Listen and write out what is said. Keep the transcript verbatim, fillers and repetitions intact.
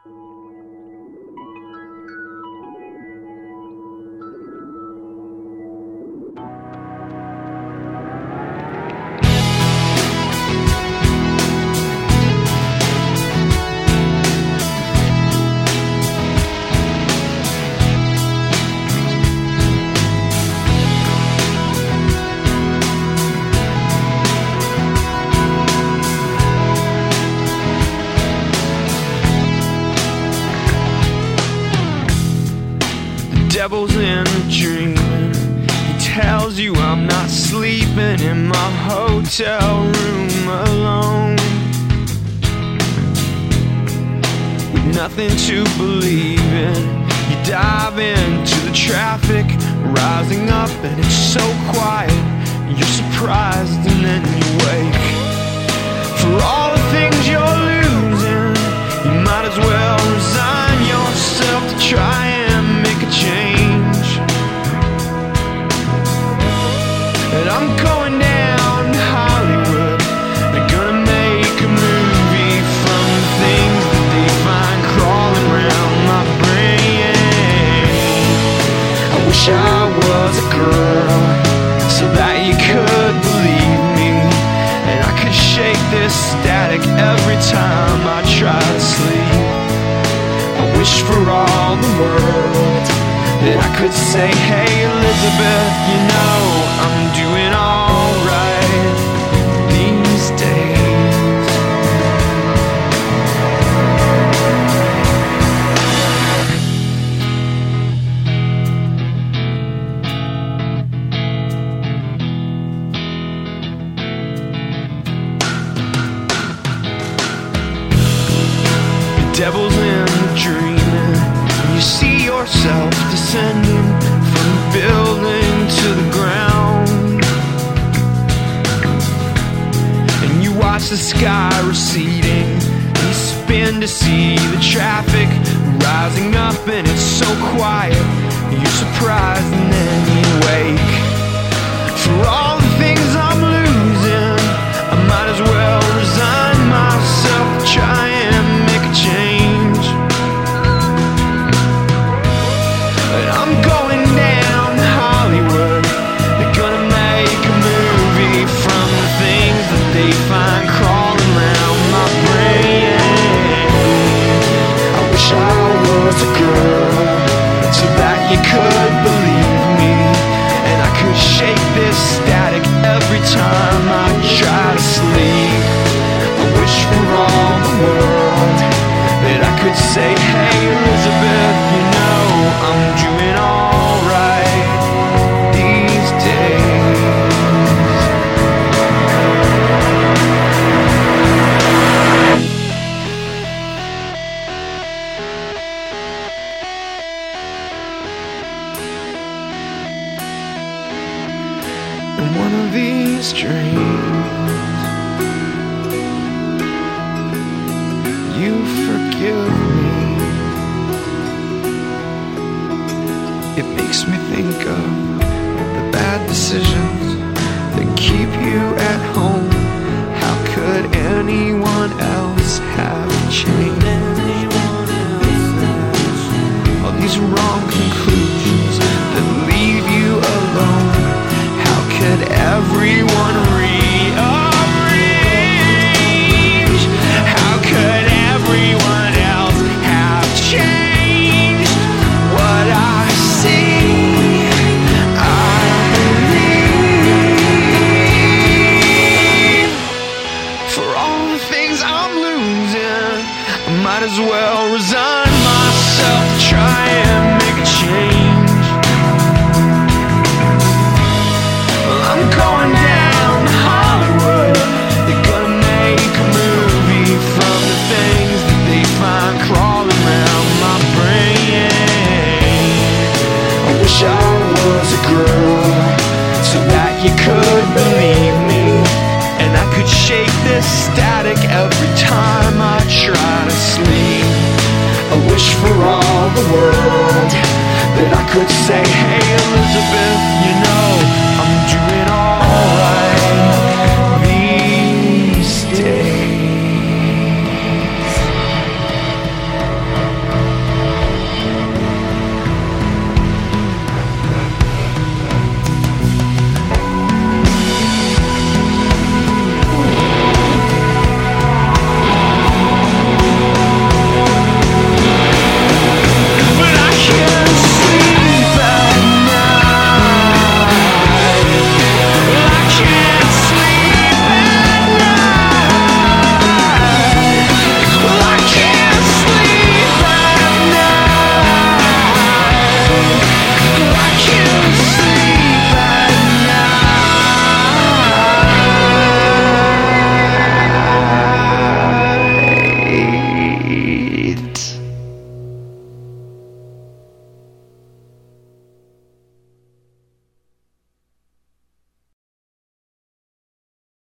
Devil's in a dream. He tells you I'm not sleeping in my hotel room alone, with nothing to believe in. You dive into the traffic, rising up and it's so quiet. You're surprised and then you wake. For all the things you're losing, you might as well resign yourself to try and make a change. And I'm going down to Hollywood. They're gonna make a movie from the things that they find crawling around my brain. I wish I was a girl so that you could believe me, and I could shake this static every time I try to sleep. I wish for all the world that I could say, hey Elizabeth, you know I'm doing alright these days. The devil's in the dreaming. You see yourself descending from the building to the ground, and you watch the sky receding. You spin to see the traffic rising up and it's so quiet. You're surprised and then you wake. For all the things I'm losing, I might as well resign myself to try and make a change. And I'm going down to Hollywood. They're gonna make a movie from the things that they find crawling around my brain. I wish I was a girl so that you could believe me, and I could shake this static every time I try to sleep. I wish for all the world that I could say, hey Elizabeth, you know I'm doing alright these days. In one of these dreams, you forgive me. It makes me think of the bad decisions that keep you at home. How could anyone else have changed? All these wrong conclusions that leave you alone. How could everyone rearrange? How could everyone else have changed? What I see, I believe. For all the things I'm losing, I might as well resign myself to try and make a change. Well, I'm going down to Hollywood. They're gonna make a movie from the things that they find crawling around my brain. I wish I was a girl so that you could believe me, and I could shake this static every time I try to sleep. I wish for all the world that I could say, hey